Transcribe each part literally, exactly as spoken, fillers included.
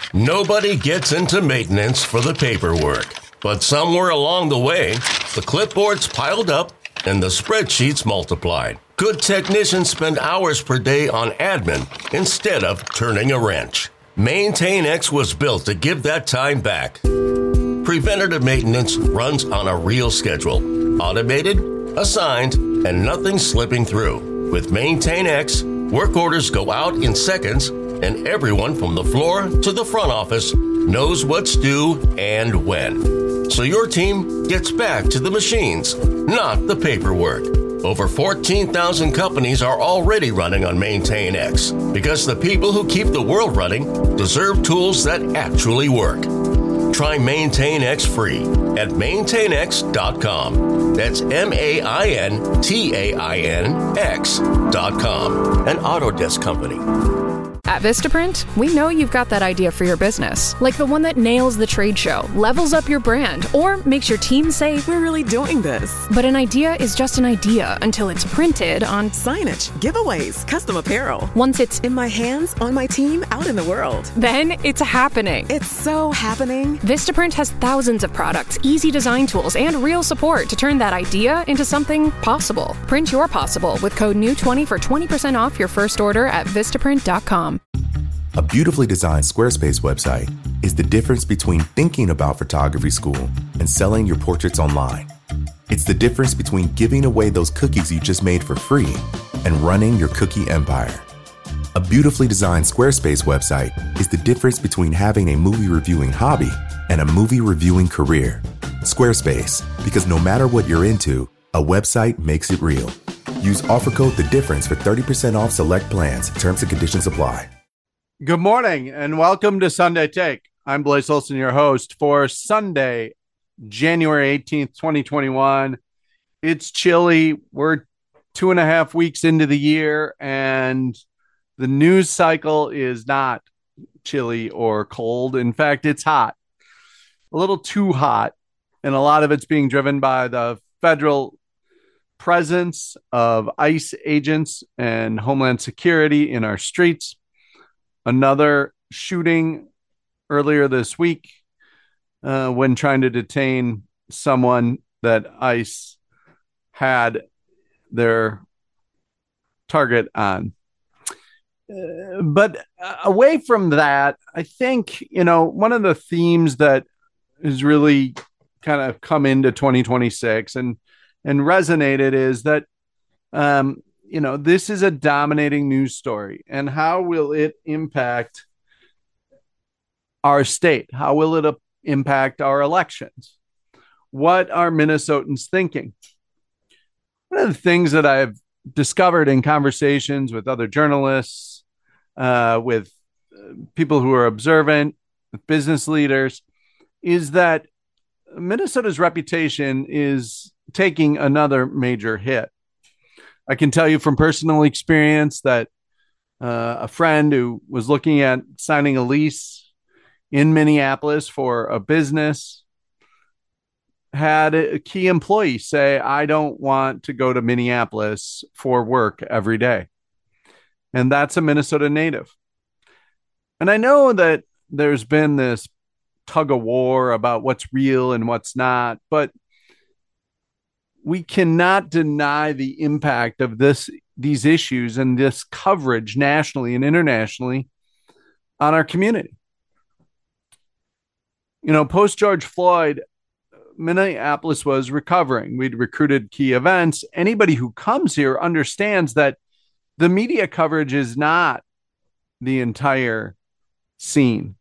Nobody gets into maintenance for the paperwork, but somewhere along the way, the clipboards piled up and the spreadsheets multiplied. Good technicians spend hours per day on admin instead of turning a wrench. MaintainX was built to give that time back. Preventative maintenance runs on a real schedule, automated, assigned, and nothing slipping through. With MaintainX, work orders go out in seconds, and everyone from the floor to the front office knows what's due and when. So your team gets back to the machines, not the paperwork. Over fourteen thousand companies are already running on MaintainX because the people who keep the world running deserve tools that actually work. Try MaintainX free at maintain x dot com. That's M A I N T A I N X dot com. An Autodesk company. At Vistaprint, we know you've got that idea for your business, like the one that nails the trade show, levels up your brand, or makes your team say, "We're really doing this." But an idea is just an idea until it's printed on signage, giveaways, custom apparel. Once it's in my hands, on my team, out in the world. Then it's happening. It's so happening. Vistaprint has thousands of products, easy design tools, and real support to turn that idea into something possible. Print your possible with code N E W twenty for twenty percent off your first order at vistaprint dot com. A beautifully designed Squarespace website is the difference between thinking about photography school and selling your portraits online. It's the difference between giving away those cookies you just made for free and running your cookie empire. A beautifully designed Squarespace website is the difference between having a movie reviewing hobby and a movie reviewing career. Squarespace, because no matter what you're into, a website makes it real. Use offer code The Difference for thirty percent off select plans. Terms and conditions apply. Good morning and welcome to Sunday Take. I'm Blaise Olson, your host for Sunday, January eighteenth, twenty twenty-one. It's chilly. We're two and a half weeks into the year and the news cycle is not chilly or cold. In fact, it's hot, a little too hot. And a lot of it's being driven by the federal presence of ICE agents and Homeland Security in our streets. Another shooting earlier this week uh, when trying to detain someone that ICE had their target on. Uh, but away from that, I think, you know, one of the themes that has really kind of come into twenty twenty-six and, and resonated is that um, you know, this is a dominating news story. And how will it impact our state? How will it uh, impact our elections? What are Minnesotans thinking? One of the things that I've discovered in conversations with other journalists, uh, with people who are observant, with business leaders, is that Minnesota's reputation is taking another major hit. I can tell you from personal experience that uh, a friend who was looking at signing a lease in Minneapolis for a business had a key employee say, "I don't want to go to Minneapolis for work every day." And that's a Minnesota native. And I know that there's been this tug of war about what's real and what's not, but we cannot deny the impact of this, these issues and this coverage nationally and internationally on our community. You know, post George Floyd, Minneapolis was recovering. We'd recruited key events. Anybody who comes here understands that the media coverage is not the entire scene,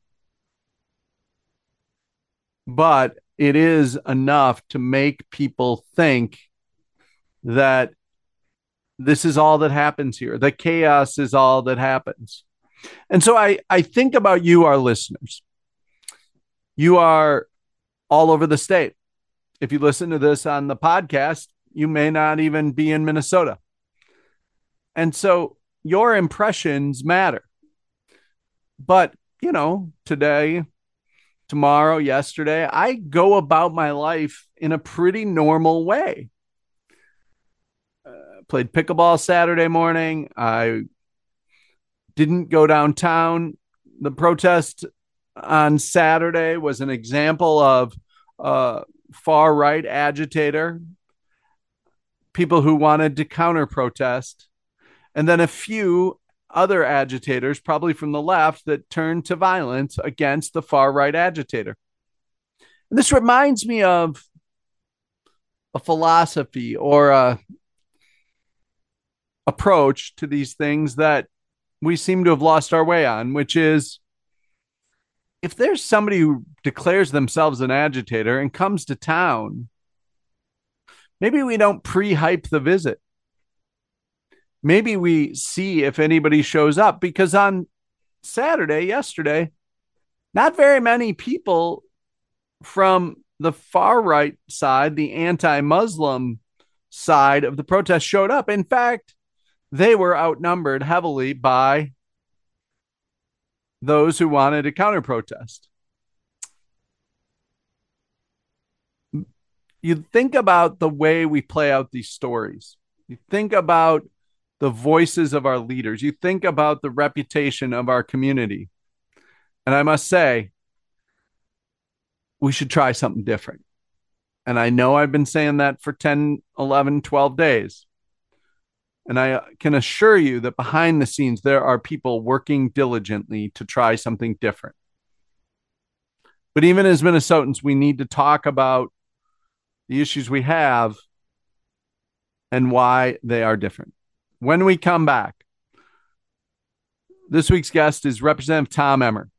but it is enough to make people think that this is all that happens here. The chaos is all that happens. And so I, I think about you, our listeners. You are all over the state. If you listen to this on the podcast, you may not even be in Minnesota. And so your impressions matter. But, you know, today, tomorrow, yesterday, I go about my life in a pretty normal way. Uh, played pickleball Saturday morning. I didn't go downtown. The protest on Saturday was an example of a far-right agitator, people who wanted to counter-protest, and then a few other agitators, probably from the left, that turned to violence against the far-right agitator. And this reminds me of a philosophy or a approach to these things that we seem to have lost our way on, which is, if there's somebody who declares themselves an agitator and comes to town, maybe we don't pre-hype the visit. Maybe we see if anybody shows up, because on Saturday, yesterday, not very many people from the far right side, the anti-Muslim side of the protest, showed up. In fact, they were outnumbered heavily by those who wanted to counter-protest. You think about the way we play out these stories. You think about the voices of our leaders. You think about the reputation of our community. And I must say, we should try something different. And I know I've been saying that for ten, eleven, twelve days. And I can assure you that behind the scenes, there are people working diligently to try something different. But even as Minnesotans, we need to talk about the issues we have and why they are different. When we come back, this week's guest is Representative Tom Emmer.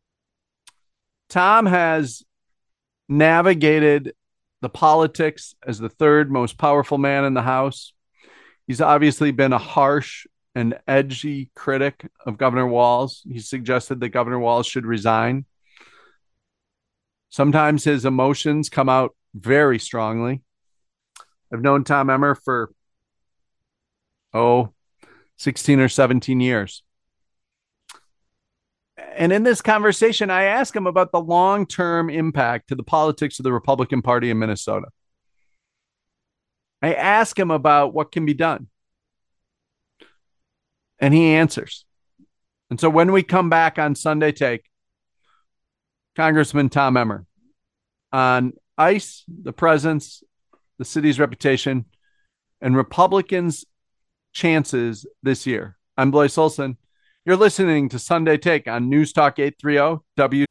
Tom has navigated the politics as the third most powerful man in the House. He's obviously been a harsh and edgy critic of Governor Walz. He suggested that Governor Walz should resign. Sometimes his emotions come out very strongly. I've known Tom Emmer for, oh, sixteen or seventeen years. And in this conversation, I ask him about the long-term impact to the politics of the Republican Party in Minnesota. I ask him about what can be done. And he answers. And so when we come back on Sunday Take, Congressman Tom Emmer on ICE, the presence, the city's reputation, and Republicans' chances this year. I'm Blaise Olson. You're listening to Sunday Take on News Talk eight thirty W.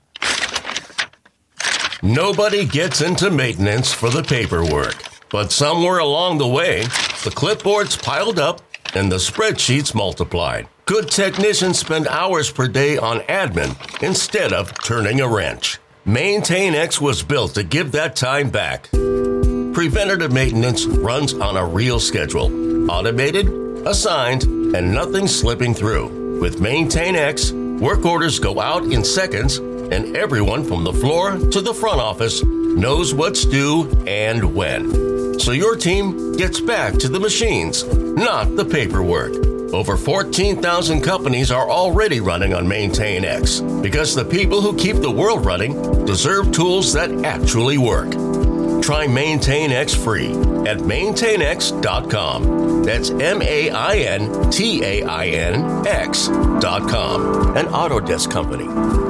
Nobody gets into maintenance for the paperwork, but somewhere along the way, the clipboards piled up and the spreadsheets multiplied. Good technicians spend hours per day on admin instead of turning a wrench. MaintainX was built to give that time back. Preventative maintenance runs on a real schedule, automated, assigned, and nothing slipping through. With MaintainX, work orders go out in seconds, and everyone from the floor to the front office knows what's due and when. So your team gets back to the machines, not the paperwork. Over fourteen thousand companies are already running on MaintainX because the people who keep the world running deserve tools that actually work. Try MaintainX free at maintain x dot com. That's M A I N T A I N X dot com. An Autodesk company.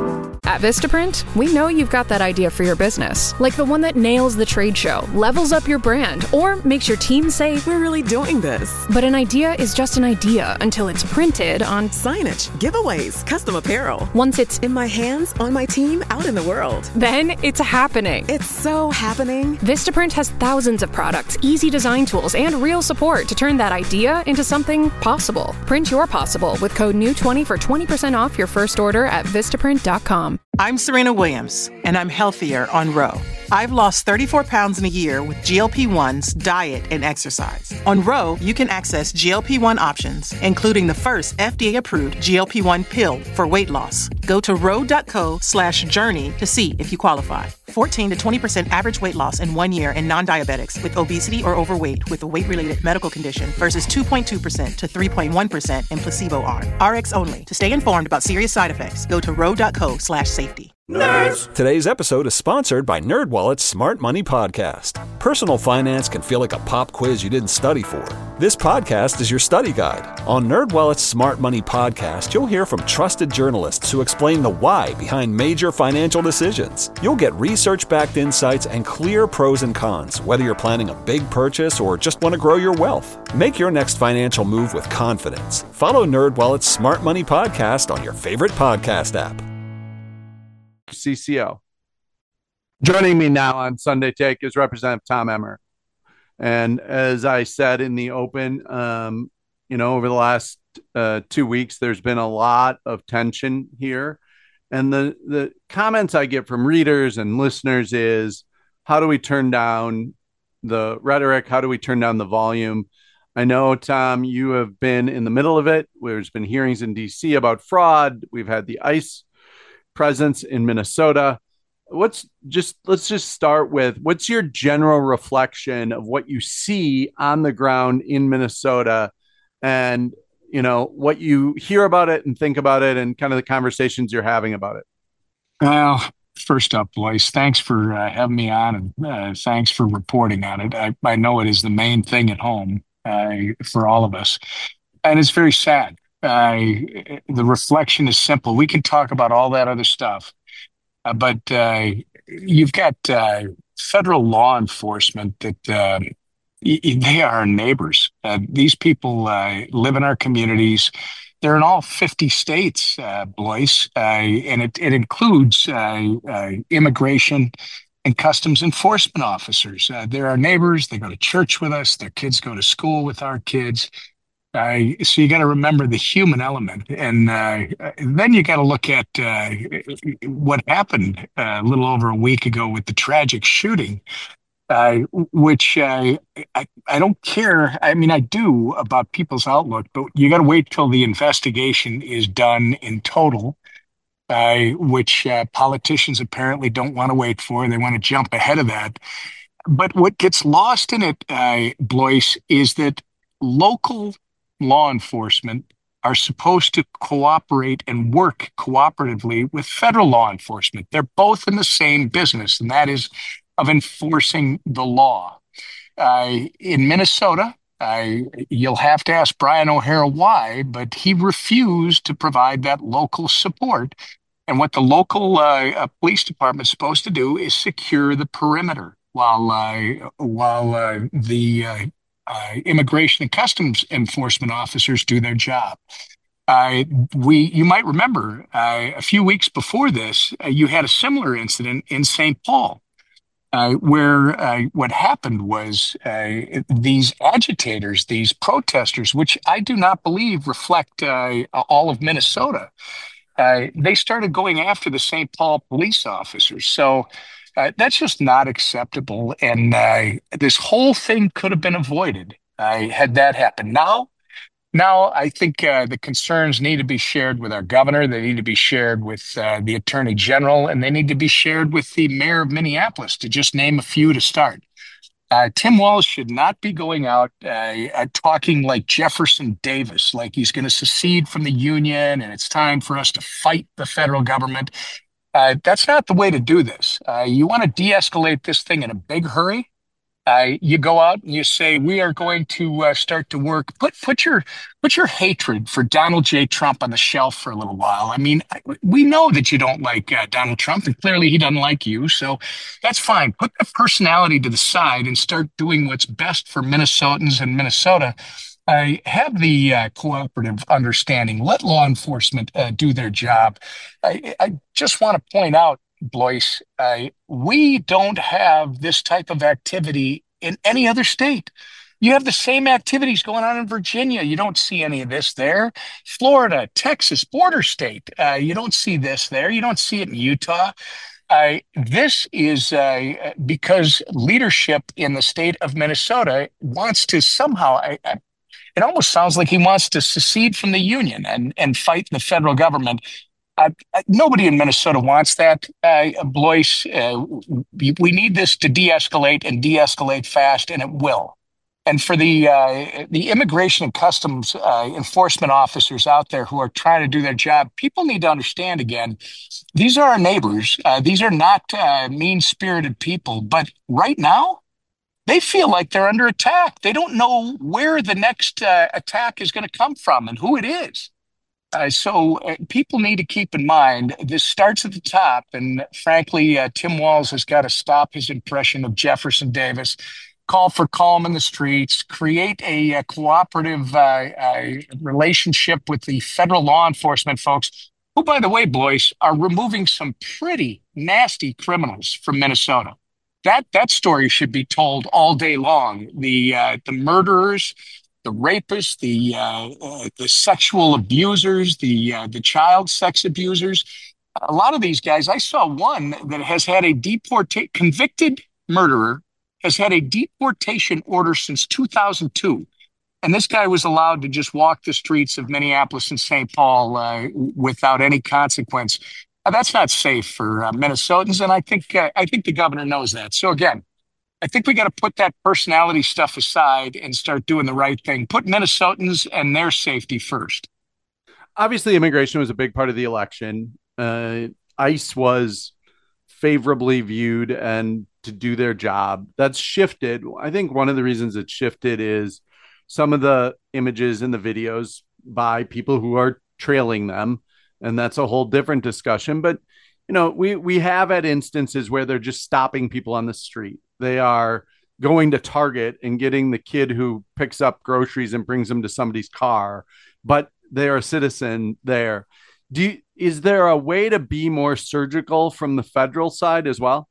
At Vistaprint, we know you've got that idea for your business, like the one that nails the trade show, levels up your brand, or makes your team say, We're really doing this. but an idea is just an idea until it's printed on. Signage, giveaways, custom apparel. Once it's In my hands, on my team, out in the world. then it's happening. It's so happening. Vistaprint has thousands of products, easy design tools, and real support to turn that idea into something possible. Print your possible with code N E W twenty for twenty percent off your first order at vistaprint dot com. I'm Serena Williams, and I'm healthier on Row. I've lost thirty-four pounds in a year with G L P ones, diet, and exercise. On Row, you can access G L P one options, including the first F D A-approved G L P one pill for weight loss. Go to row.co slash journey to see if you qualify. fourteen to twenty percent average weight loss in one year in non-diabetics with obesity or overweight with a weight-related medical condition versus two point two percent to three point one percent in placebo arm. R X only. To stay informed about serious side effects, go to row.co slash safety. Nerds! Today's episode is sponsored by NerdWallet's Smart Money Podcast. Personal finance can feel like a pop quiz you didn't study for. This podcast is your study guide. On NerdWallet's Smart Money Podcast, you'll hear from trusted journalists who explain the why behind major financial decisions. You'll get research-backed insights and clear pros and cons, whether you're planning a big purchase or just want to grow your wealth. Make your next financial move with confidence. Follow NerdWallet's Smart Money Podcast on your favorite podcast app. C C O. Joining me now on Sunday Take is Representative Tom Emmer. And as I said in the open, um, you know, over the last uh, two weeks, there's been a lot of tension here. And the, the comments I get from readers and listeners is, how do we turn down the rhetoric? How do we turn down the volume? I know, Tom, you have been in the middle of it. There's been hearings in D C about fraud. We've had the ICE presence in Minnesota. What's just let's just start with what's your general reflection of what you see on the ground in Minnesota, and you know what you hear about it and think about it, and kind of the conversations you're having about it. Well, first up, Blois, thanks for uh, having me on, and uh, thanks for reporting on it. I, I know it is the main thing at home uh, for all of us, and it's very sad. Uh, the reflection is simple. We can talk about all that other stuff, uh, but uh, you've got uh, federal law enforcement that uh, y- they are our neighbors. Uh, these people uh, live in our communities. They're in all fifty states, uh, Blois, uh, and it, it includes uh, uh, immigration and customs enforcement officers. Uh, they're our neighbors. They go to church with us. Their kids go to school with our kids. Uh, so you got to remember the human element, and uh, then you got to look at uh, what happened uh, a little over a week ago with the tragic shooting, uh, which uh, I, I don't care. I mean, I do about people's outlook, but you got to wait till the investigation is done in total, uh, which uh, politicians apparently don't want to wait for. They want to jump ahead of that. But what gets lost in it, uh, Blois, is that local law enforcement are supposed to cooperate and work cooperatively with federal law enforcement. They're both in the same business, and that is of enforcing the law. Uh, in Minnesota, uh, you'll have to ask Brian O'Hara why, but he refused to provide that local support. And what the local uh, uh, police department is supposed to do is secure the perimeter while uh, while uh, the uh, Uh, immigration and customs enforcement officers do their job. Uh, we, you might remember, uh, a few weeks before this, uh, you had a similar incident in Saint Paul, uh, where uh, what happened was uh, these agitators, these protesters, which I do not believe reflect uh, all of Minnesota, uh, they started going after the Saint Paul police officers. So Uh, that's just not acceptable. And uh, this whole thing could have been avoided uh, had that happened. Now, now I think uh, the concerns need to be shared with our governor. They need to be shared with uh, the attorney general, and they need to be shared with the mayor of Minneapolis, to just name a few to start. Uh, Tim Walz should not be going out uh, uh, talking like Jefferson Davis, like he's going to secede from the union and it's time for us to fight the federal government. Uh, that's not the way to do this. Uh, you want to de-escalate this thing in a big hurry. Uh, you go out and you say, we are going to uh, start to work. Put put your put your hatred for Donald J. Trump on the shelf for a little while. I mean, I, we know that you don't like uh, Donald Trump, and clearly he doesn't like you. So that's fine. Put the personality to the side and start doing what's best for Minnesotans and Minnesota. Uh, have the uh, cooperative understanding. Let law enforcement uh, do their job. I, I just want to point out, Blois, uh, we don't have this type of activity in any other state. You have the same activities going on in Virginia. You don't see any of this there. Florida, Texas, border state. Uh, you don't see this there. You don't see it in Utah. Uh, this is uh, because leadership in the state of Minnesota wants to somehow, I, I, it almost sounds like he wants to secede from the union and, and fight the federal government. Uh, nobody in Minnesota wants that, uh, Blois. Uh, we, we need this to de-escalate and de-escalate fast, and it will. And for the uh, the immigration and customs uh, enforcement officers out there who are trying to do their job, people need to understand again, these are our neighbors. Uh, these are not uh, mean-spirited people. But right now, they feel like they're under attack. They don't know where the next uh, attack is going to come from and who it is. Uh, so uh, people need to keep in mind this starts at the top. And frankly, uh, Tim Walz has got to stop his impression of Jefferson Davis, call for calm in the streets, create a, a cooperative uh, uh, relationship with the federal law enforcement folks, who, by the way, boys, are removing some pretty nasty criminals from Minnesota. That that story should be told all day long. The uh, the murderers, the rapists, the uh, uh, the sexual abusers, the uh, the child sex abusers. A lot of these guys. I saw one that has had a deportation convicted murderer has had a deportation order since two thousand two. And this guy was allowed to just walk the streets of Minneapolis and Saint Paul uh, without any consequence. Uh, that's not safe for uh, Minnesotans. And I think uh, I think the governor knows that. So again, I think we got to put that personality stuff aside and start doing the right thing. Put Minnesotans and their safety first. Obviously, immigration was a big part of the election. Uh, ICE was favorably viewed and to do their job. That's shifted. I think one of the reasons it shifted is some of the images in the videos by people who are trailing them. And that's a whole different discussion. But, you know, we, we have had instances where they're just stopping people on the street. They are going to Target and getting the kid who picks up groceries and brings them to somebody's car, but they're a citizen there. Do you, is there a way to be more surgical from the federal side as well?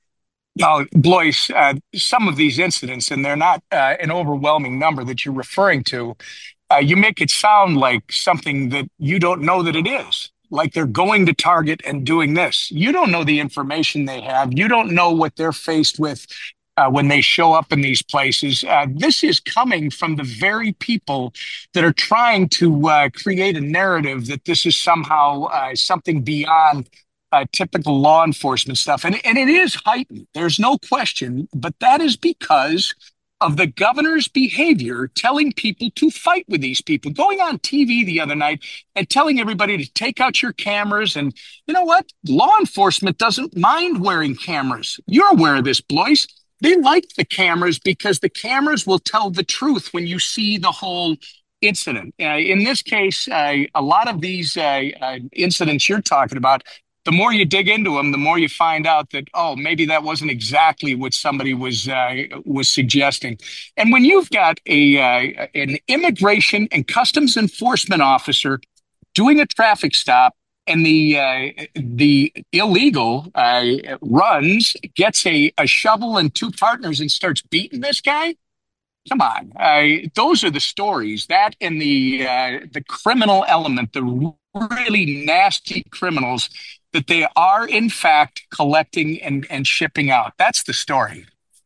Now, Blois, uh, some of these incidents, and they're not uh, an overwhelming number that you're referring to, uh, you make it sound like something that you don't know that it is. Like they're going to Target and doing this. You don't know the information they have. You don't know what they're faced with uh, when they show up in these places. Uh, this is coming from the very people that are trying to uh, create a narrative that this is somehow uh, something beyond Uh, typical law enforcement stuff. And, and it is heightened. There's no question. But that is because of the governor's behavior telling people to fight with these people, going on T V the other night and telling everybody to take out your cameras. And you know what? Law enforcement doesn't mind wearing cameras. You're aware of this, Blois. They like the cameras because the cameras will tell the truth when you see the whole incident. Uh, in this case, uh, a lot of these uh, uh, incidents you're talking about, the more you dig into them, the more you find out that, oh, maybe that wasn't exactly what somebody was uh, was suggesting. And when you've got a uh, an immigration and customs enforcement officer doing a traffic stop, and the uh, the illegal uh, runs, gets a, a shovel and two partners and starts beating this guy, come on. Uh, those are the stories. That and the uh, the criminal element, the really nasty criminals that they are, in fact, collecting and, and shipping out. That's the story.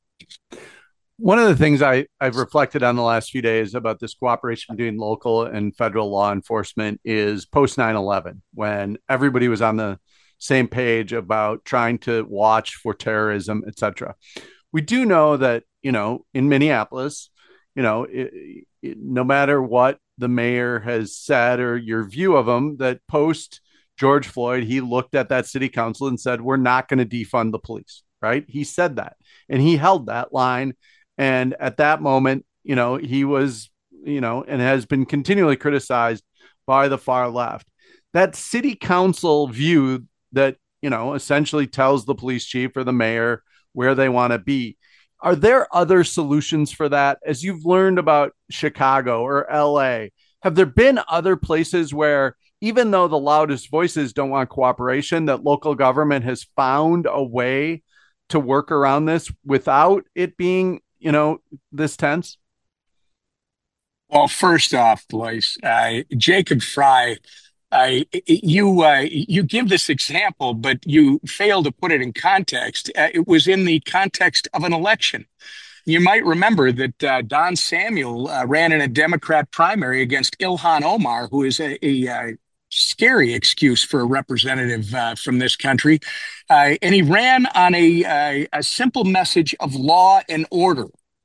One of the things I, I've reflected on the last few days about this cooperation between local and federal law enforcement is post nine eleven, when everybody was on the same page about trying to watch for terrorism, et cetera. We do know that, you know, in Minneapolis, you know, it, it, no matter what the mayor has said or your view of him, that post George Floyd, he looked at that city council and said, we're not going to defund the police, right? He said that, and he held that line. And at that moment, you know, he was, you know, and has been continually criticized by the far left. That city council view that, you know, essentially tells the police chief or the mayor where they want to be. Are there other solutions for that? As you've learned about Chicago or L A, have there been other places where, even though the loudest voices don't want cooperation, that local government has found a way to work around this without it being, you know, this tense? Well, first off, Blois, uh, Jacob Frey, uh, you uh, you give this example, but you fail to put it in context. Uh, it was in the context of an election. You might remember that uh, Don Samuel uh, ran in a Democrat primary against Ilhan Omar, who is a, a, a scary excuse for a representative uh, from this country. Uh, and he ran on a, a, a simple message of law and order.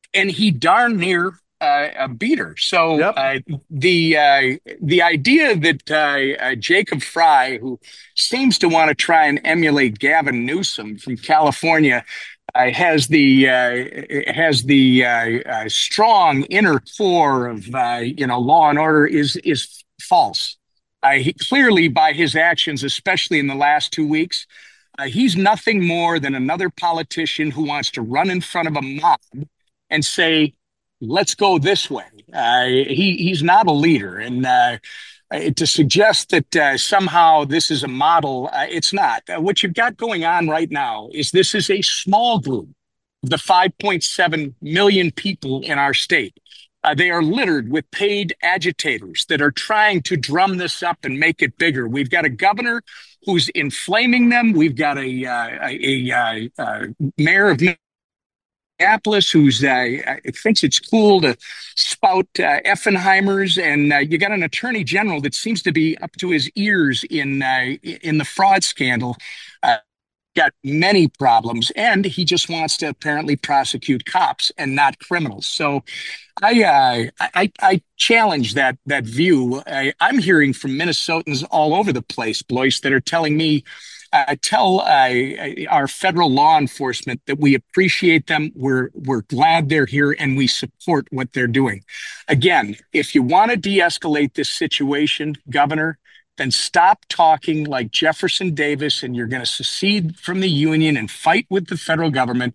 and he darn near uh, uh, beat her. So Yep. uh, the uh, the idea that uh, uh, Jacob Fry, who seems to want to try and emulate Gavin Newsom from California, uh, has the uh, has the uh, uh, strong inner core of uh, you know law and order is is false. Uh, he, clearly, by his actions, especially in the last two weeks, uh, he's nothing more than another politician who wants to run in front of a mob and say, let's go this way. Uh, he he's not a leader. And uh, to suggest that uh, somehow this is a model, uh, it's not. Uh, what you've got going on right now is this is a small group of the five point seven million people in our state. Uh, they are littered with paid agitators that are trying to drum this up and make it bigger. We've got a governor who's inflaming them. We've got a, uh, a, a, a mayor of Minneapolis who's uh, thinks it's cool to spout uh, Effenheimers, and uh, you got an attorney general that seems to be up to his ears in uh, in the fraud scandal. Uh, got many problems, and he just wants to apparently prosecute cops and not criminals. So I uh, I, I challenge that that view. I, I'm hearing from Minnesotans all over the place, Blois, that are telling me, uh, tell uh, our federal law enforcement that we appreciate them, we're we're glad they're here, and we support what they're doing. Again, if you want to de-escalate this situation, Governor, then stop talking like Jefferson Davis and you're going to secede from the union and fight with the federal government.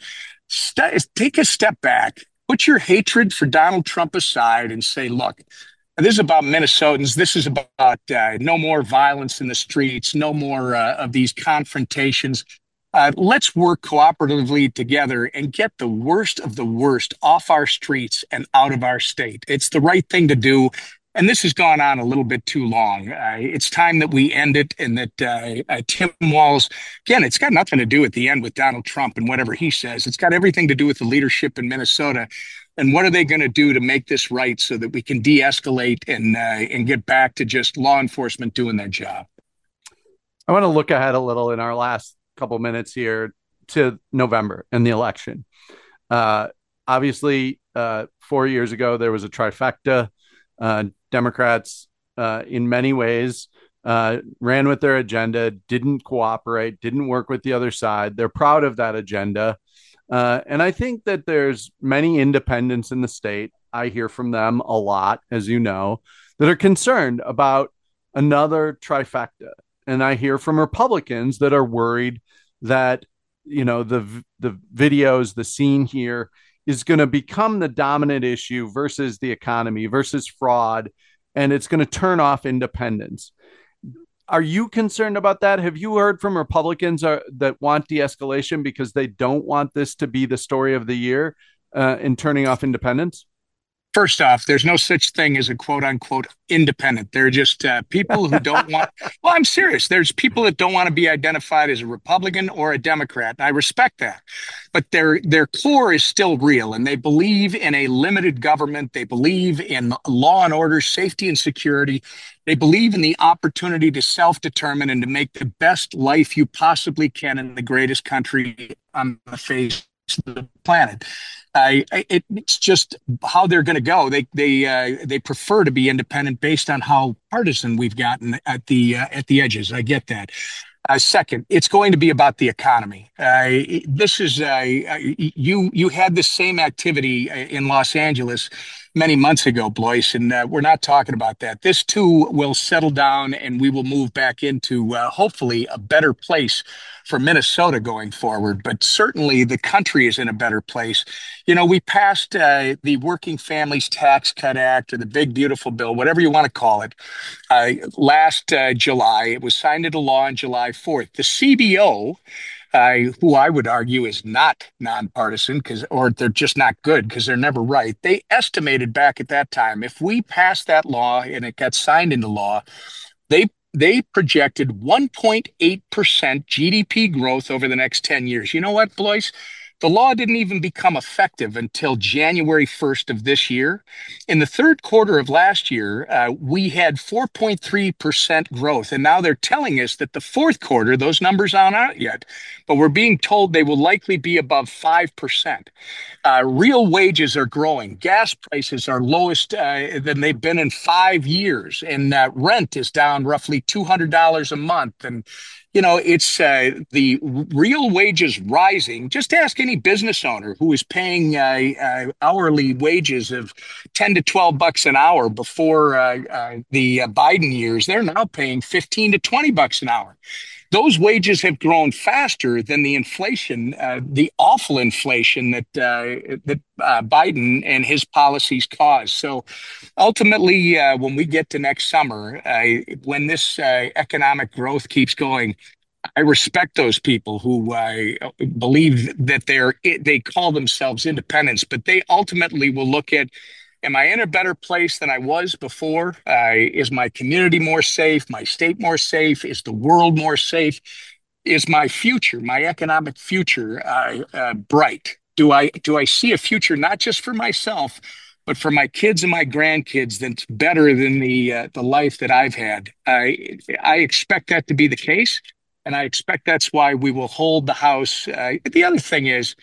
St- take a step back, put your hatred for Donald Trump aside and say, look, this is about Minnesotans. This is about uh, no more violence in the streets, no more uh, of these confrontations. Uh, let's work cooperatively together and get the worst of the worst off our streets and out of our state. It's the right thing to do. And this has gone on a little bit too long. Uh, it's time that we end it, and that uh, uh, Tim Walz, again, it's got nothing to do at the end with Donald Trump and whatever he says. It's got everything to do with the leadership in Minnesota. And what are they going to do to make this right so that we can de-escalate and uh, and get back to just law enforcement doing their job? I want to look ahead a little in our last couple minutes here to November and the election. Uh, obviously, uh, four years ago, there was a trifecta. Uh, Democrats, uh, in many ways, uh, ran with their agenda, didn't cooperate, didn't work with the other side. They're proud of that agenda. Uh, and I think that there's many independents in the state. I hear from them a lot, as you know, that are concerned about another trifecta. And I hear from Republicans that are worried that, you know, the the videos, the scene here is going to become the dominant issue versus the economy, versus fraud, and it's going to turn off independence. Are you concerned about that? Have you heard from Republicans are, that want de-escalation because they don't want this to be the story of the year uh, in turning off independence? First off, there's no such thing as a quote unquote independent. They're just uh, people who don't want, well, I'm serious. There's people that don't want to be identified as a Republican or a Democrat. And I respect that, but their, their core is still real. And they believe in a limited government. They believe in law and order, safety and security. They believe in the opportunity to self-determine and to make the best life you possibly can in the greatest country on the face of the planet. I, it, it's just how they're going to go. They they uh, they prefer to be independent based on how partisan we've gotten at the uh, at the edges. I get that. Uh, second, it's going to be about the economy. Uh, this is uh, you you had the same activity in Los Angeles many months ago, Blois, and uh, we're not talking about that. This too will settle down, and we will move back into uh, hopefully a better place for Minnesota going forward. But certainly the country is in a better place. You know, we passed uh, the Working Families Tax Cut Act, or the Big Beautiful Bill, whatever you want to call it, uh, last uh, July. It was signed into law on July fourth. The C B O, Uh, who I would argue is not nonpartisan, because, or they're just not good because they're never right. They estimated back at that time, if we passed that law and it got signed into law, they they projected one point eight percent G D P growth over the next ten years. You know what, Blois? The law didn't even become effective until January first of this year. In the third quarter of last year, uh, we had four point three percent growth. And now they're telling us that the fourth quarter, those numbers aren't out yet, but we're being told they will likely be above five percent. Uh, real wages are growing. Gas prices are lowest uh, than they've been in five years. And uh, rent is down roughly two hundred dollars a month. And You know, it's uh, the real wages rising. Just ask any business owner who was paying uh, uh, hourly wages of ten to twelve bucks an hour before uh, uh, the uh, Biden years. They're now paying fifteen to twenty bucks an hour. Those wages have grown faster than the inflation, uh, the awful inflation that uh, that uh, Biden and his policies caused. So ultimately, uh, when we get to next summer, uh, when this uh, economic growth keeps going, I respect those people who uh, believe that they're they call themselves independents, but they ultimately will look at, am I in a better place than I was before? Uh, is my community more safe? My state more safe? Is the world more safe? Is my future, my economic future, uh, uh, bright? Do I do I see a future not just for myself, but for my kids and my grandkids that's better than the uh, the life that I've had? I I expect that to be the case, and I expect that's why we will hold the House. Uh, the other thing is,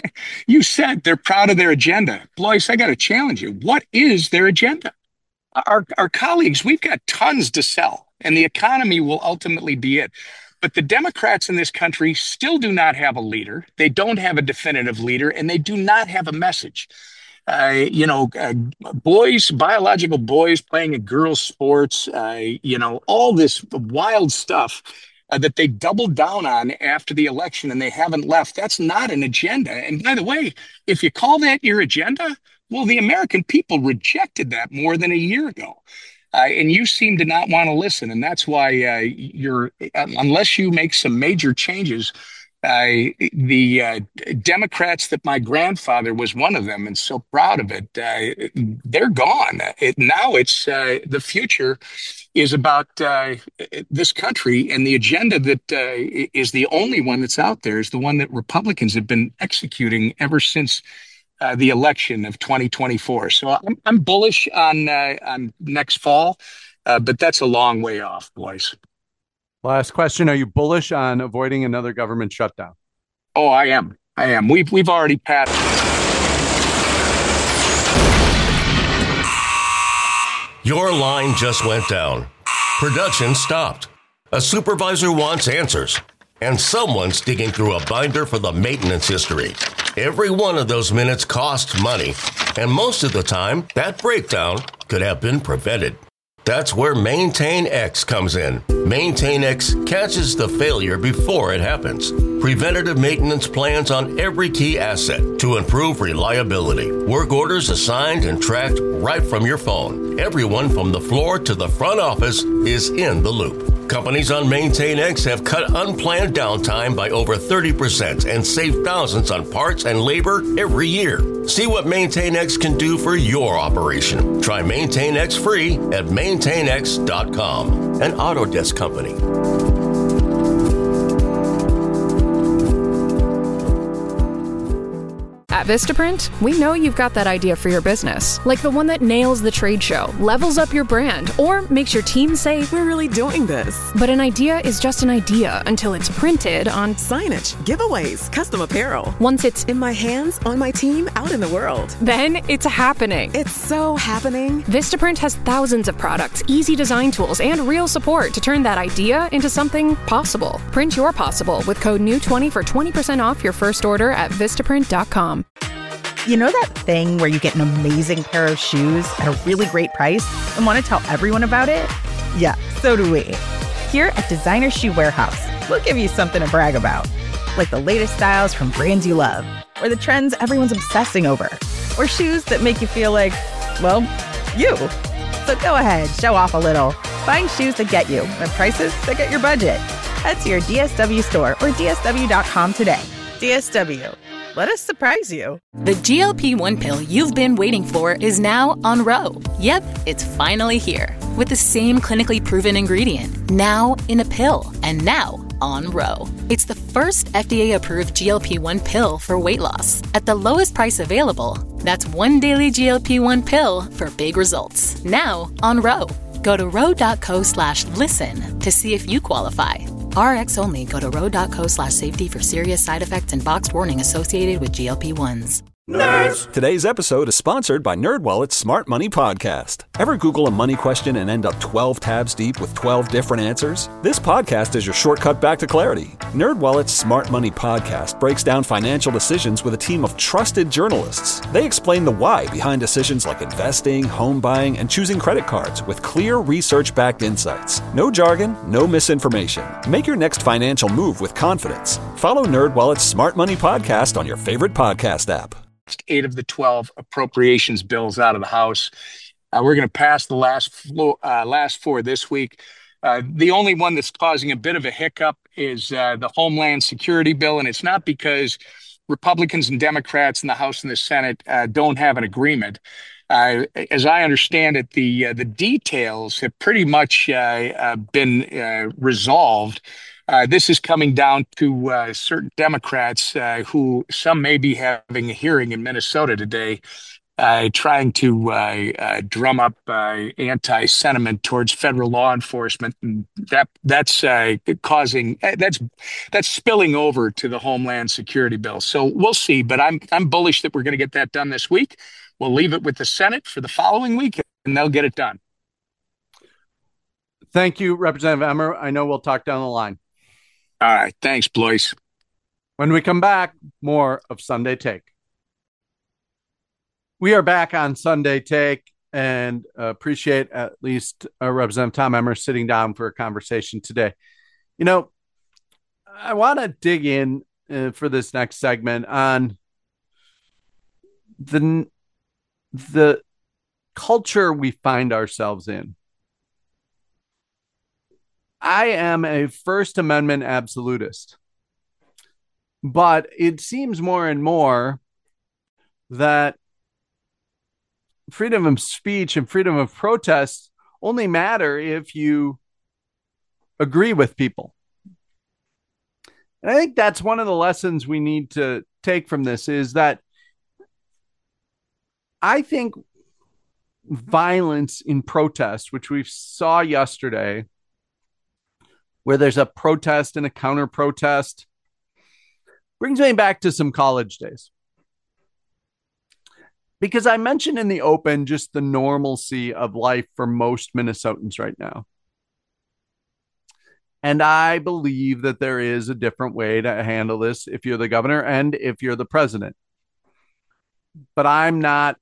you said they're proud of their agenda. Blois, I got to challenge you. What is their agenda? Our, our colleagues, we've got tons to sell, and the economy will ultimately be it. But the Democrats in this country still do not have a leader. They don't have a definitive leader, and they do not have a message. Uh, you know, uh, boys, biological boys playing in girls' sports, uh, you know, all this wild stuff Uh, that they doubled down on after the election and they haven't left. That's not an agenda. And by the way, if you call that your agenda, well, the American people rejected that more than a year ago. Uh, and you seem to not want to listen. And that's why uh, you're, unless you make some major changes, uh, the uh, Democrats that my grandfather was one of them and so proud of it, uh, they're gone. It, now it's uh, the future is about uh, this country, and the agenda that uh, is the only one that's out there is the one that Republicans have been executing ever since uh, the election of twenty twenty-four. So I'm, I'm bullish on uh, on next fall, uh, but that's a long way off, boys. Last question: are you bullish on avoiding another government shutdown? Oh, I am. I am. We've we've already passed. Your line just went down. Production stopped. A supervisor wants answers. And someone's digging through a binder for the maintenance history. Every one of those minutes costs money. And most of the time, that breakdown could have been prevented. That's where Maintain X comes in. Maintain X catches the failure before it happens. Preventative maintenance plans on every key asset to improve reliability. Work orders assigned and tracked right from your phone. Everyone from the floor to the front office is in the loop. Companies on Maintain X have cut unplanned downtime by over thirty percent and saved thousands on parts and labor every year. See what Maintain X can do for your operation. Try Maintain X free at maintain x dot com, an Autodesk company. At Vistaprint, we know you've got that idea for your business, like the one that nails the trade show, levels up your brand, or makes your team say, we're really doing this. But an idea is just an idea until it's printed on signage, giveaways, custom apparel. Once it's in my hands, on my team, out in the world. Then it's happening. It's so happening. Vistaprint has thousands of products, easy design tools, and real support to turn that idea into something possible. Print your possible with code new twenty for twenty percent off your first order at vistaprint dot com. You know that thing where you get an amazing pair of shoes at a really great price and want to tell everyone about it? Yeah, so do we. Here at Designer Shoe Warehouse, we'll give you something to brag about, like the latest styles from brands you love, or the trends everyone's obsessing over, or shoes that make you feel like, well, you. So go ahead, show off a little. Find shoes that get you at prices that get your budget. Head to your D S W store or D S W dot com today. D S W. Let us surprise you. The G L P one pill you've been waiting for is now on Ro. Yep, it's finally here. With the same clinically proven ingredient. Now in a pill. And now on Ro. It's the first F D A-approved G L P one pill for weight loss at the lowest price available. That's one daily G L P one pill for big results. Now on Ro. Go to ro.co slash listen to see if you qualify. Rx only. Go to ro.co slash safety for serious side effects and boxed warning associated with G L P ones. Nerds! Today's episode is sponsored by NerdWallet's Smart Money Podcast. Ever Google a money question and end up twelve tabs deep with twelve different answers? This podcast is your shortcut back to clarity. NerdWallet's Smart Money Podcast breaks down financial decisions with a team of trusted journalists. They explain the why behind decisions like investing, home buying, and choosing credit cards with clear research-backed insights. No jargon, no misinformation. Make your next financial move with confidence. Follow NerdWallet's Smart Money Podcast on your favorite podcast app. Eight of the twelve appropriations bills out of the House. Uh, we're going to pass the last flo- uh, last four this week. Uh, the only one that's causing a bit of a hiccup is uh, the Homeland Security bill, and it's not because Republicans and Democrats in the House and the Senate uh, don't have an agreement. Uh, as I understand it, the uh, the details have pretty much uh, uh, been uh, resolved. Uh, this is coming down to uh, certain Democrats uh, who some may be having a hearing in Minnesota today, uh, trying to uh, uh, drum up uh, anti-sentiment towards federal law enforcement, and that that's uh, causing that's that's spilling over to the Homeland Security bill. So we'll see, but I'm I'm bullish that we're going to get that done this week. We'll leave it with the Senate for the following week, and they'll get it done. Thank you, Representative Emmer. I know we'll talk down the line. All right. Thanks, Blois. When we come back, more of Sunday Take. We are back on Sunday Take and uh, appreciate at least uh, Representative Tom Emmer sitting down for a conversation today. You know, I want to dig in uh, for this next segment on the, the culture we find ourselves in. I am a First Amendment absolutist, but it seems more and more that freedom of speech and freedom of protest only matter if you agree with people. And I think that's one of the lessons we need to take from this is that I think violence in protest, which we saw yesterday, where there's a protest and a counter protest, brings me back to some college days. Because I mentioned in the open just the normalcy of life for most Minnesotans right now. And I believe that there is a different way to handle this if you're the governor and if you're the president. But I'm not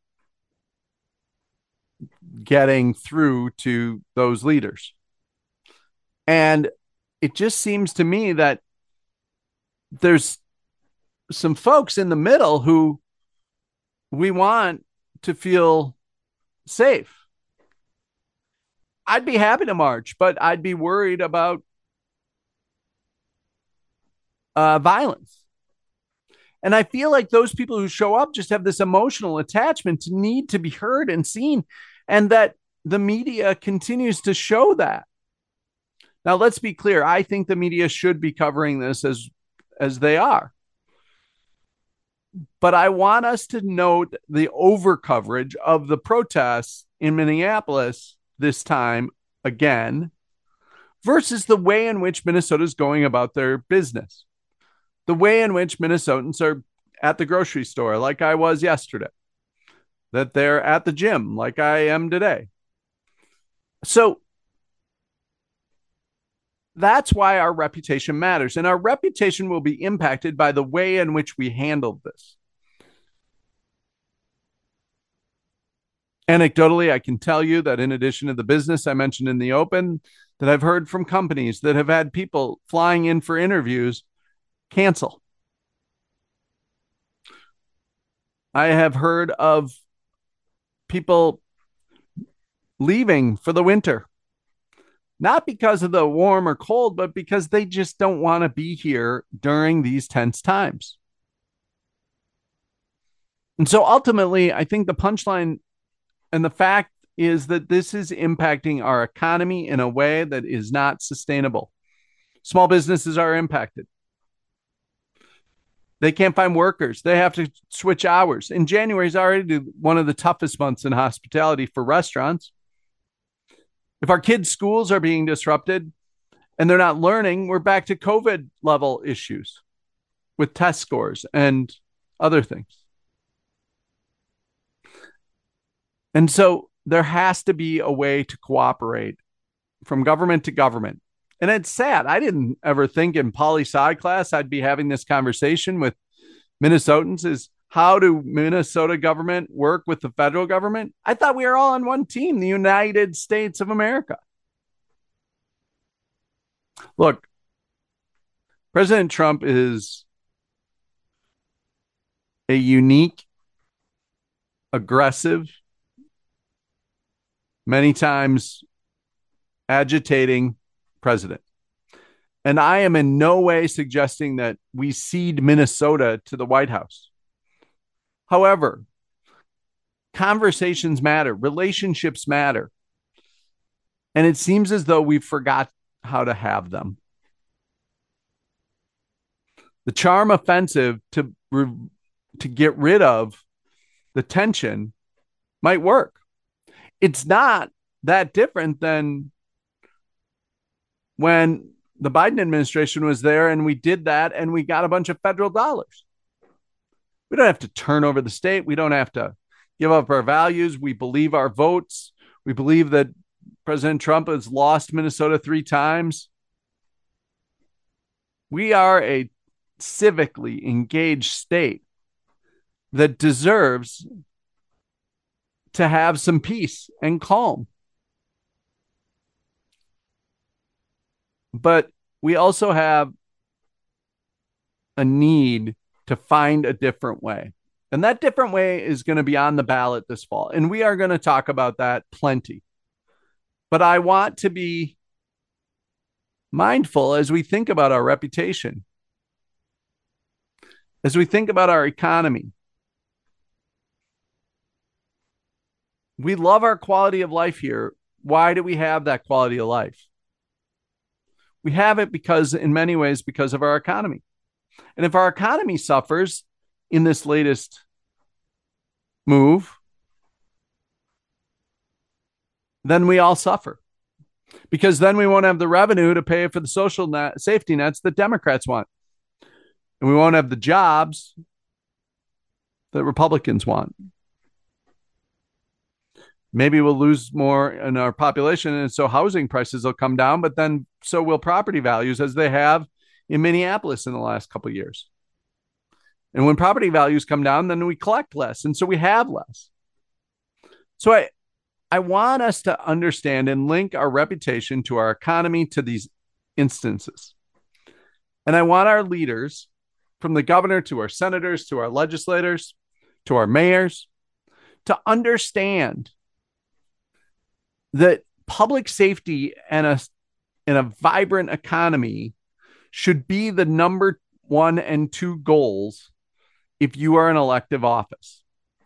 getting through to those leaders. And it just seems to me that there's some folks in the middle who we want to feel safe. I'd be happy to march, but I'd be worried about uh, violence. And I feel like those people who show up just have this emotional attachment to need to be heard and seen, and that the media continues to show that. Now, let's be clear. I think the media should be covering this as, as they are. But I want us to note the over coverage of the protests in Minneapolis this time again versus the way in which Minnesota is going about their business. The way in which Minnesotans are at the grocery store like I was yesterday. That they're at the gym like I am today. So that's why our reputation matters. And our reputation will be impacted by the way in which we handled this. Anecdotally, I can tell you that in addition to the business I mentioned in the open, that I've heard from companies that have had people flying in for interviews cancel. I have heard of people leaving for the winter. Not because of the warm or cold, but because they just don't want to be here during these tense times. And so ultimately, I think the punchline and the fact is that this is impacting our economy in a way that is not sustainable. Small businesses are impacted. They can't find workers. They have to switch hours. And January is already one of the toughest months in hospitality for restaurants. If our kids' schools are being disrupted and they're not learning, we're back to COVID level issues with test scores and other things. And so there has to be a way to cooperate from government to government. And it's sad. I didn't ever think in poli-sci class I'd be having this conversation with Minnesotans is how do Minnesota government work with the federal government? I thought we were all on one team, the United States of America. Look, President Trump is a unique, aggressive, many times agitating president. And I am in no way suggesting that we cede Minnesota to the White House. However, conversations matter, relationships matter. And it seems as though we forgot how to have them. The charm offensive to, to get rid of the tension might work. It's not that different than when the Biden administration was there and we did that and we got a bunch of federal dollars. We don't have to turn over the state. We don't have to give up our values. We believe our votes. We believe that President Trump has lost Minnesota three times. We are a civically engaged state that deserves to have some peace and calm. But we also have a need to find a different way. And that different way is going to be on the ballot this fall. And we are going to talk about that plenty. But I want to be mindful as we think about our reputation, as we think about our economy. We love our quality of life here. Why do we have that quality of life? We have it because, in many ways, because of our economy. And if our economy suffers in this latest move, then we all suffer. Because then we won't have the revenue to pay for the social net, safety nets that Democrats want. And we won't have the jobs that Republicans want. Maybe we'll lose more in our population, and so housing prices will come down, but then so will property values, as they have in Minneapolis in the last couple of years. And when property values come down, then we collect less, and so we have less. So I, I want us to understand and link our reputation to our economy to these instances. And I want our leaders, from the governor to our senators, to our legislators, to our mayors, to understand that public safety and a, and a vibrant economy should be the number one and two goals if you are in elective office.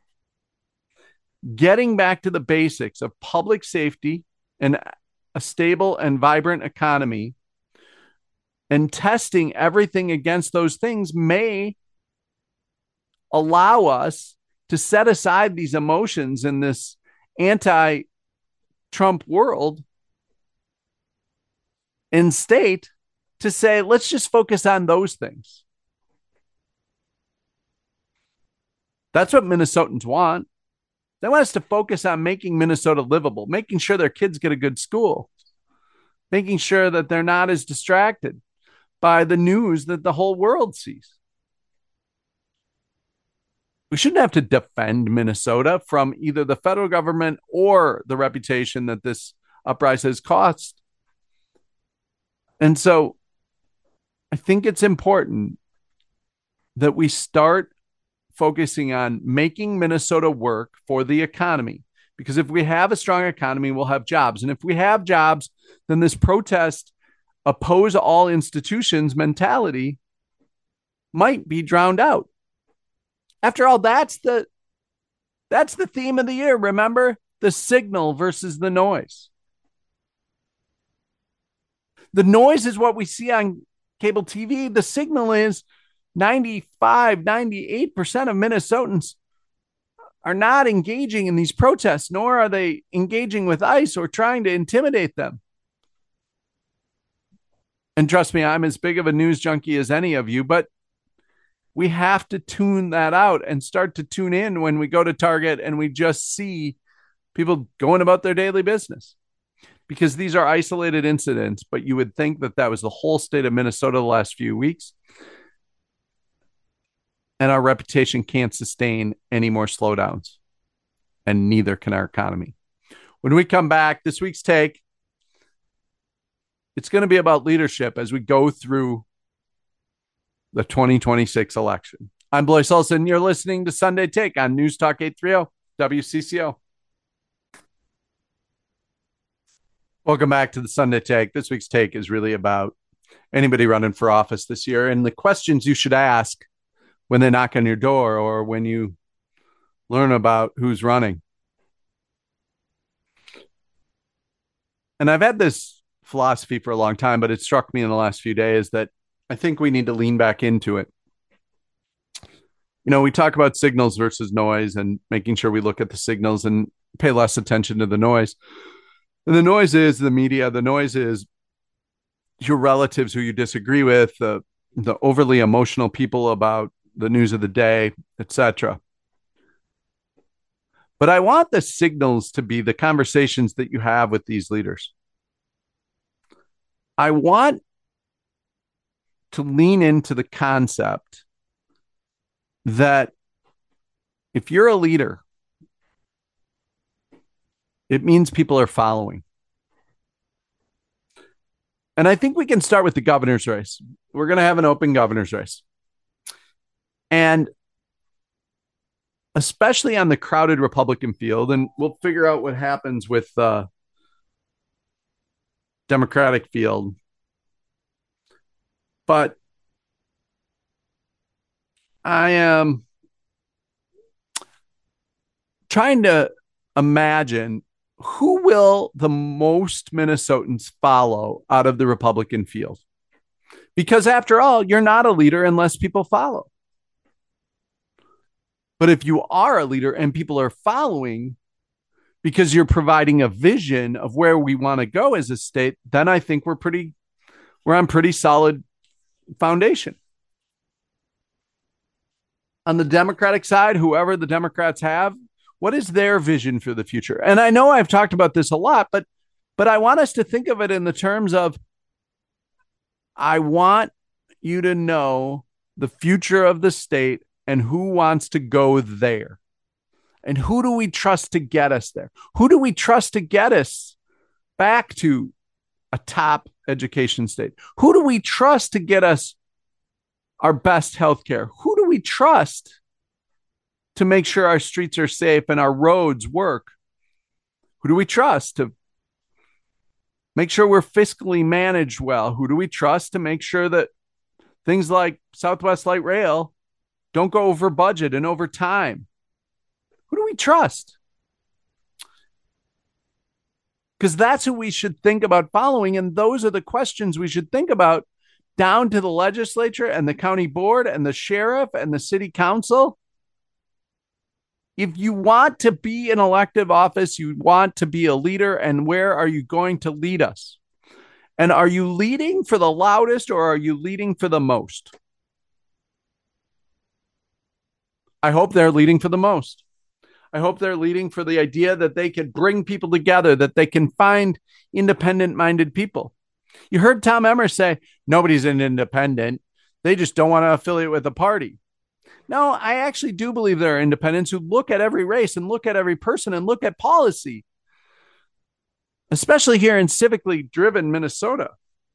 Getting back to the basics of public safety and a stable and vibrant economy and testing everything against those things may allow us to set aside these emotions in this anti Trump world and state to say, let's just focus on those things. That's what Minnesotans want. They want us to focus on making Minnesota livable, making sure their kids get a good school, making sure that they're not as distracted by the news that the whole world sees. We shouldn't have to defend Minnesota from either the federal government or the reputation that this uprising has cost. And so I think it's important that we start focusing on making Minnesota work for the economy. Because if we have a strong economy, we'll have jobs. And if we have jobs, then this protest, oppose all institutions mentality might be drowned out. After all, that's the that's the theme of the year. Remember, the signal versus the noise. The noise is what we see on cable T V. The signal is ninety-five, ninety-eight percent of Minnesotans are not engaging in these protests, nor are they engaging with ICE or trying to intimidate them. And trust me, I'm as big of a news junkie as any of you, but we have to tune that out and start to tune in when we go to Target and we just see people going about their daily business. Because these are isolated incidents, but you would think that that was the whole state of Minnesota the last few weeks. And our reputation can't sustain any more slowdowns. And neither can our economy. When we come back, this week's take, it's going to be about leadership as we go through the twenty twenty-six election. I'm Blaise Olson. You're listening to Sunday Take on News Talk eight thirty W C C O. Welcome back to the Sunday Take. This week's take is really about anybody running for office this year and the questions you should ask when they knock on your door or when you learn about who's running. And I've had this philosophy for a long time, but it struck me in the last few days that I think we need to lean back into it. You know, we talk about signals versus noise and making sure we look at the signals and pay less attention to the noise. And the noise is the media. The noise is your relatives who you disagree with, the, the overly emotional people about the news of the day, et cetera. But I want the signals to be the conversations that you have with these leaders. I want to lean into the concept that if you're a leader, it means people are following. And I think we can start with the governor's race. We're going to have an open governor's race. And especially on the crowded Republican field, and we'll figure out what happens with the uh, Democratic field. But I am trying to imagine who will the most Minnesotans follow out of the Republican field? Because after all, you're not a leader unless people follow. But if you are a leader and people are following because you're providing a vision of where we want to go as a state, then I think we're pretty, we're on pretty solid foundation. On the Democratic side, whoever the Democrats have, what is their vision for the future? And I know I've talked about this a lot, but but I want us to think of it in the terms of, I want you to know the future of the state and who wants to go there. And who do we trust to get us there? Who do we trust to get us back to a top education state? Who do we trust to get us our best healthcare? Who do we trust to make sure our streets are safe and our roads work? Who do we trust to make sure we're fiscally managed well? Who do we trust to make sure that things like Southwest Light Rail don't go over budget and over time? Who do we trust? Because that's who we should think about following. And those are the questions we should think about down to the legislature and the county board and the sheriff and the city council. If you want to be in elective office, you want to be a leader, and where are you going to lead us? And are you leading for the loudest or are you leading for the most? I hope they're leading for the most. I hope they're leading for the idea that they could bring people together, that they can find independent-minded people. You heard Tom Emmer say, nobody's an independent. They just don't want to affiliate with a party. No, I actually do believe there are independents who look at every race and look at every person and look at policy, especially here in civically driven Minnesota.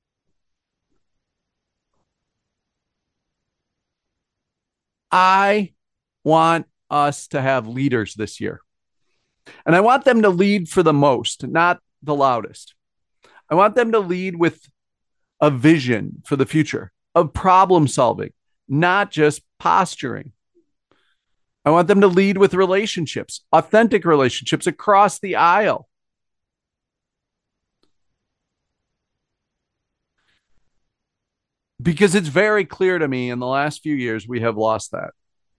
I want us to have leaders this year, and I want them to lead for the most, not the loudest. I want them to lead with a vision for the future of problem solving, not just posturing. I want them to lead with relationships, authentic relationships across the aisle. Because it's very clear to me in the last few years, we have lost that.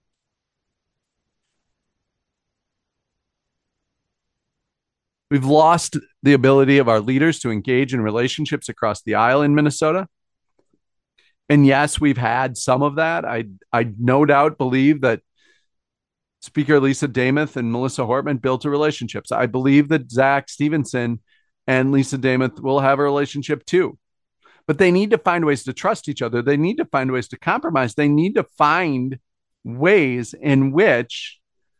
We've lost the ability of our leaders to engage in relationships across the aisle in Minnesota. And yes, we've had some of that. I, I no doubt believe that Speaker Lisa Demuth and Melissa Hortman built a relationship. I believe that Zach Stevenson and Lisa Demuth will have a relationship too. But they need to find ways to trust each other. They need to find ways to compromise. They need to find ways in which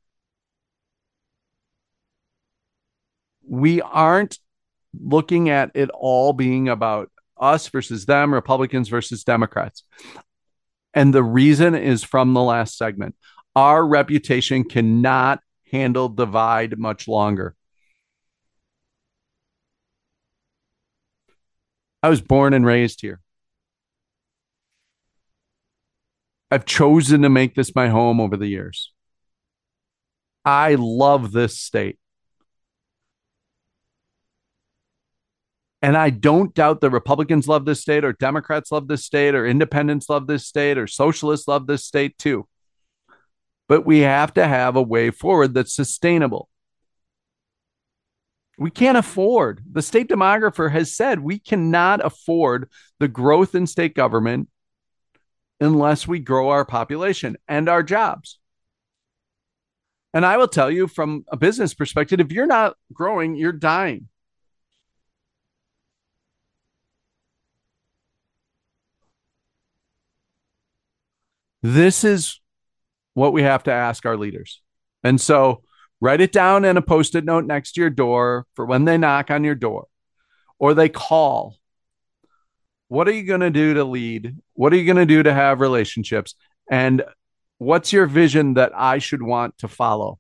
we aren't looking at it all being about us versus them, Republicans versus Democrats. And the reason is from the last segment. Our reputation cannot handle divide much longer. I was born and raised here. I've chosen to make this my home over the years. I love this state. And I don't doubt that Republicans love this state, or Democrats love this state, or independents love this state, or socialists love this state too. But we have to have a way forward that's sustainable. We can't afford, the state demographer has said, we cannot afford the growth in state government unless we grow our population and our jobs. And I will tell you from a business perspective, if you're not growing, you're dying. This is what we have to ask our leaders. And so write it down in a Post-it note next to your door for when they knock on your door or they call. What are you going to do to lead? What are you going to do to have relationships? And what's your vision that I should want to follow?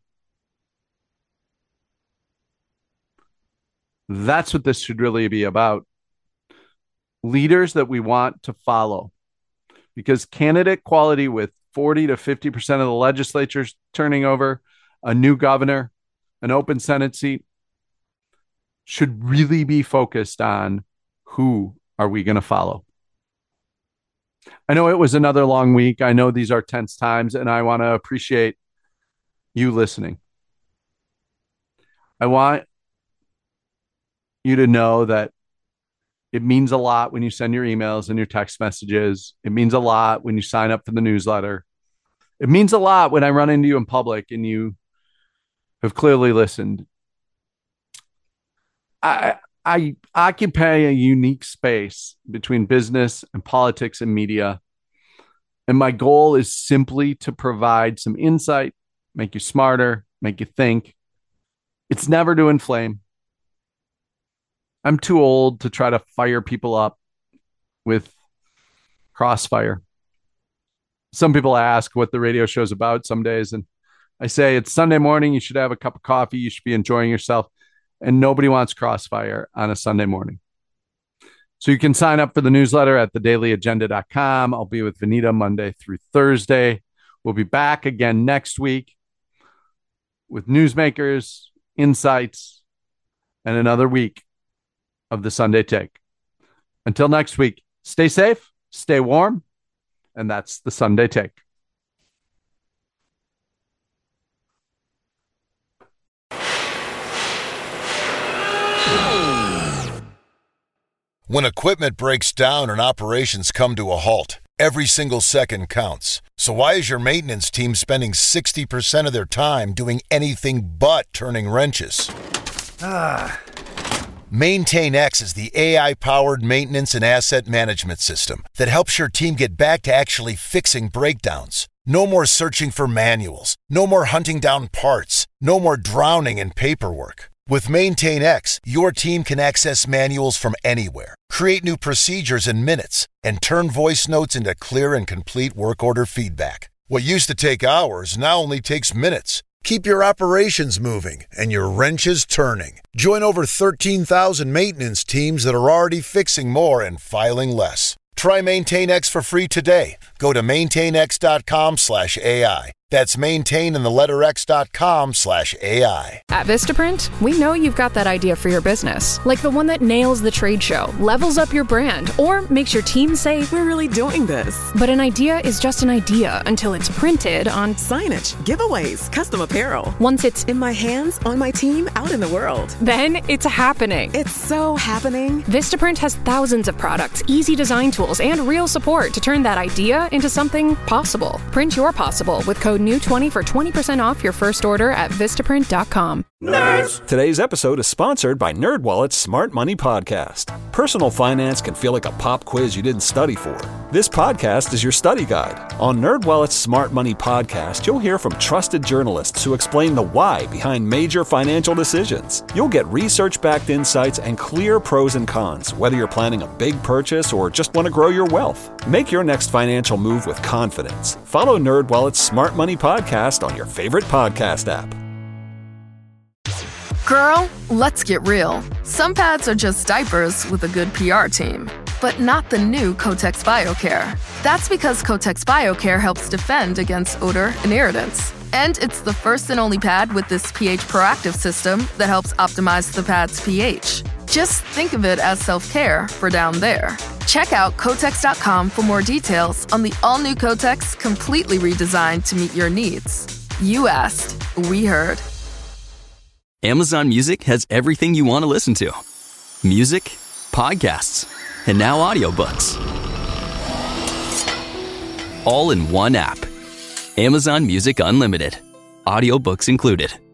That's what this should really be about. Leaders that we want to follow. Because candidate quality with forty to fifty percent of the legislature turning over, a new governor, an open Senate seat, should really be focused on who are we going to follow. I know it was another long week. I know these are tense times, and I want to appreciate you listening. I want you to know that it means a lot when you send your emails and your text messages. It means a lot when you sign up for the newsletter. It means a lot when I run into you in public and you have clearly listened. I, I occupy a unique space between business and politics and media. And my goal is simply to provide some insight, make you smarter, make you think. It's never to inflame. I'm too old to try to fire people up with crossfire. Some people ask what the radio show's about some days, and I say it's Sunday morning. You should have a cup of coffee. You should be enjoying yourself. And nobody wants crossfire on a Sunday morning. So you can sign up for the newsletter at the daily agenda dot com. I'll be with Vanita Monday through Thursday. We'll be back again next week with newsmakers, insights, and another week of the Sunday Take. Until next week, stay safe, stay warm, and that's the Sunday Take. When equipment breaks down and operations come to a halt, every single second counts. So why is your maintenance team spending sixty percent of their time doing anything but turning wrenches? Ah. MaintainX is the A I-powered maintenance and asset management system that helps your team get back to actually fixing breakdowns. No more searching for manuals. No more hunting down parts. No more drowning in paperwork. With MaintainX, your team can access manuals from anywhere, create new procedures in minutes, and turn voice notes into clear and complete work order feedback. What used to take hours now only takes minutes. Keep your operations moving and your wrenches turning. Join over thirteen thousand maintenance teams that are already fixing more and filing less. Try MaintainX for free today. Go to maintainx dot com slash A I. That's maintain in the letter X dot com slash AI. At Vistaprint, we know you've got that idea for your business, like the one that nails the trade show, levels up your brand, or makes your team say, "We're really doing this." But an idea is just an idea until it's printed on signage, giveaways, custom apparel. Once it's in my hands, on my team, out in the world. Then it's happening. It's so happening. Vistaprint has thousands of products, easy design tools, and real support to turn that idea into something possible. Print your possible with code new twenty for twenty percent off your first order at vistaprint dot com. Nerds! Today's episode is sponsored by NerdWallet's Smart Money Podcast. Personal finance can feel like a pop quiz you didn't study for. This podcast is your study guide. On NerdWallet's Smart Money Podcast, you'll hear from trusted journalists who explain the why behind major financial decisions. You'll get research-backed insights and clear pros and cons, whether you're planning a big purchase or just want to grow your wealth. Make your next financial move with confidence. Follow NerdWallet's Smart Money Podcast on your favorite podcast app. Girl, let's get real. Some pads are just diapers with a good P R team, but not the new Kotex BioCare. That's because Kotex BioCare helps defend against odor and irritants. And it's the first and only pad with this pH proactive system that helps optimize the pad's pH. Just think of it as self-care for down there. Check out Kotex dot com for more details on the all-new Kotex, completely redesigned to meet your needs. You asked, we heard. Amazon Music has everything you want to listen to. Music, podcasts, and now audiobooks. All in one app. Amazon Music Unlimited. Audiobooks included.